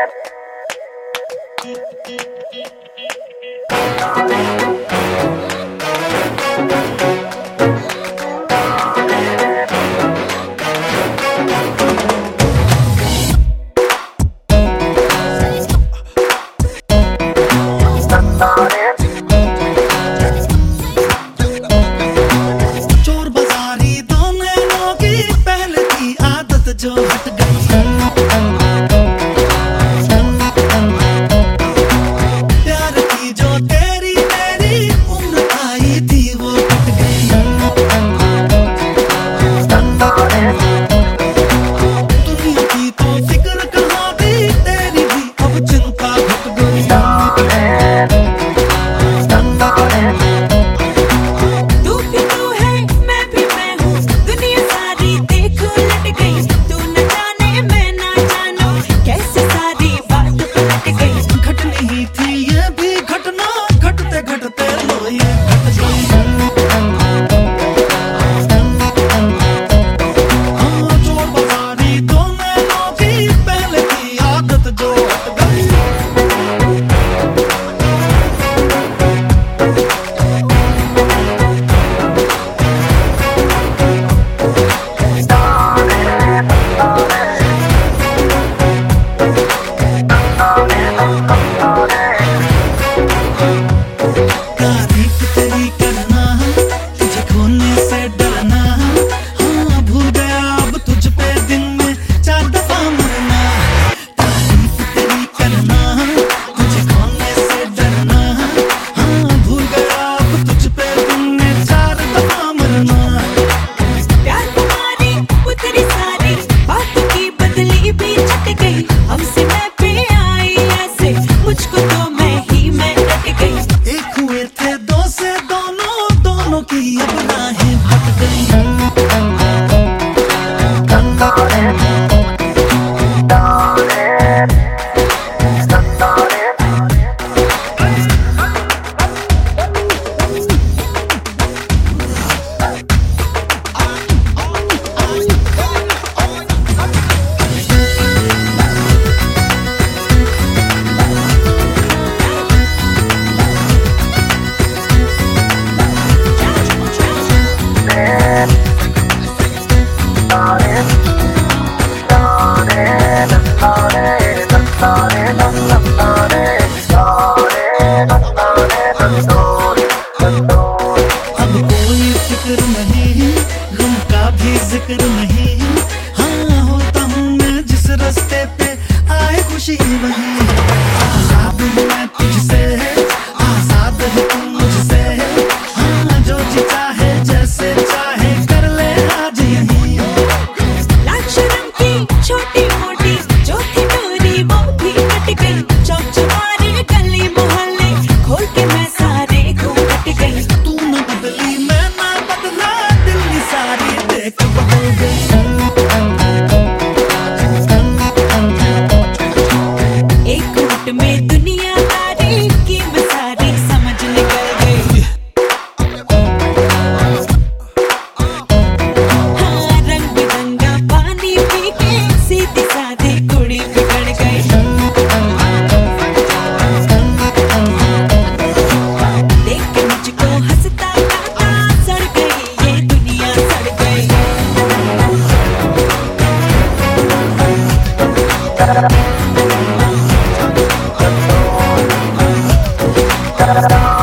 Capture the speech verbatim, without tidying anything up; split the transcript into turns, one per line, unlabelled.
चोर बाजारी दोनों की पहले की आदत जो हट गई, प्यार की जो तेरी तेरी उम्र आई थी वो हट गई। दुनिया की तो फिक्र कहाँ थी, तेरी भी अब चिंता घट गई। तारीफ तेरी करना, तुझे खोने से डरना, हाँ भूल गया अब तुझ पे दिन में चार दफा मरना। तारीफ तेरी करना, तुझे खोने से डरना, हाँ भूल गया अब तुझ पे दिन में चार दफा मरना।
प्यार तुम्हारी उतरी सारी बातों की बदली भी छट गई, हमसे मैं पे आई ऐसे मुझको तो मैं ही मैं रट गई।
एक हुए थे दो से दोनों, दोनों की अब राहें भट गई। अब कोई फिक्र नहीं, गम का भी जिक्र नहीं, हाँ होता हूँ मैं जिस रास्ते पे आए खुशी वही। आजाद हूँ मैं तुझसे, आजाद है तू मुझसे, हाँ जो जी चाहे जैसे चाहे कर ले आज यही।
लाज शर्म की छोटी मोटी जो थी डोरी वो भी कट गई, चौक चौबारे गली मोहल्ले खोल के मैं सारे घूट गई।
तू न बदली मैं ना बदला, दिल की सारी देख बदल गई।
एक घूट में दुनियादारी की मैं सारी समझ निकल गई। हाँ रंग बिरंगा पानी पी के सीधी सादी कुड़ी बिगड़ गई। देख के मुझको हंसता गाता सड़ गई ये दुनिया सड़ गई।
Da da da